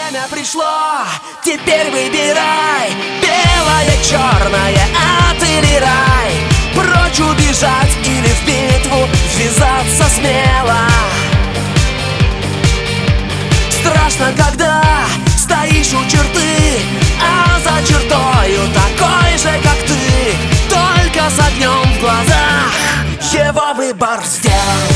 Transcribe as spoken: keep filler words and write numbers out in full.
Время пришло, теперь выбирай: белое, черное, ад или рай. Прочь убежать или в битву ввязаться смело. Страшно, когда стоишь у черты, а за чертою такой же, как ты, только с огнем в глазах. Его выбор сделан.